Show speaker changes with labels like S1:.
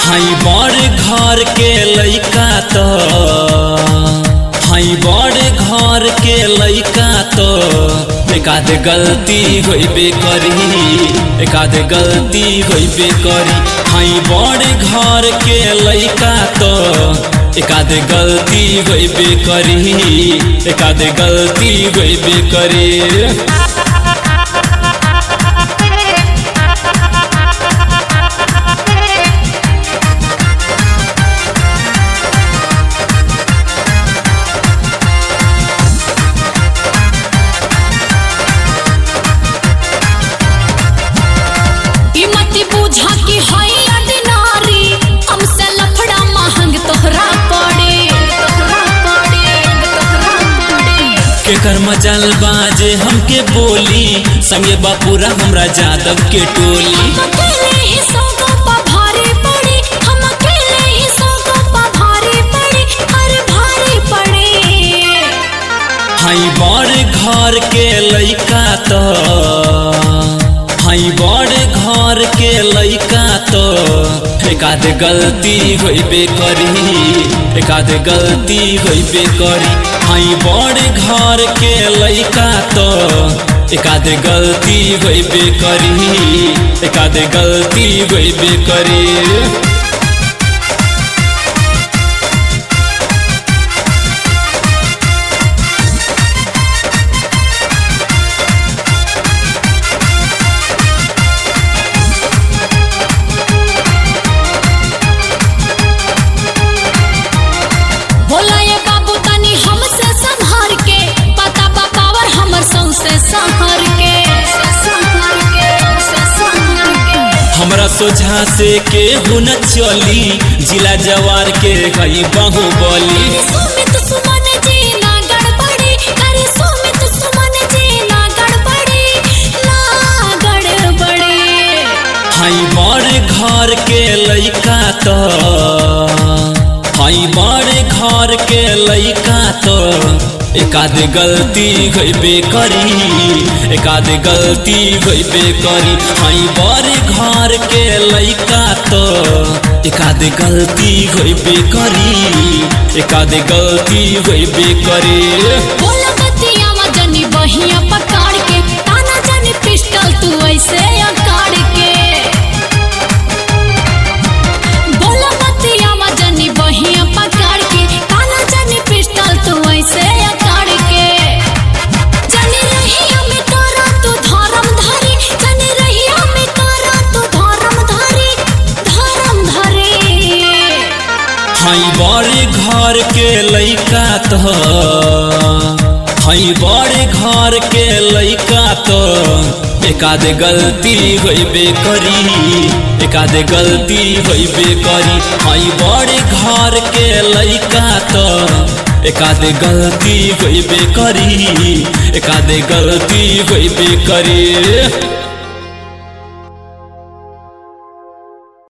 S1: हई बड़ घर के लइका तो हई बड़ घर के लइका तो एकाध गलती होइबे करी एकाध गलती होइबे करी। हई बड़ घर के लइका तो एकाध गलती होइबे करी एकाध गलती होइबे करी। केकर मचल बाजे हमके बोली संगे बापूरा हमरा जादव के टोली। हई बड़ घर के लइका तो हई बड़ घर के लइका तो एकाध गलती होइबे करी एकाध गलती होइबे करी। हई बड़ घर के लइका तो एकाध गलती होइबे करी एकाध गलती होइबे करी। हमरा सोझा से केहू न चली जिला जवार के गई बाहुबली। हई बड़ घर के लइका तो हई बड़ घर के लइका तो एकाध गलती होइबे करी एकाध गलती होइबे करी। हई बड़ घर के लइका तो एकाध गलती होइबे करी एकाध गलती होइबे करी।
S2: बोला बतिया जनी बहिया पकड़ के ताना जानी पिस्टल तू ऐसे अकाड़ के। बोला बतिया जनी बहिया पकड़ के ताना जानी पिस्टल तू ऐसे अकाड़ के। जानी रही हमें करा तू धर्म धारी जानी रही हमें करा तू धर्म धारी धर्म धारी।
S1: हई बड़ घर के लइका तो हई बड़ घर के लइका तो एकाध गलती होइबे करी एकाध गलती होइबे करी। हई बड़ घर के लइका तो एकाध गलती होइबे करी एकाध गलती होइबे करी।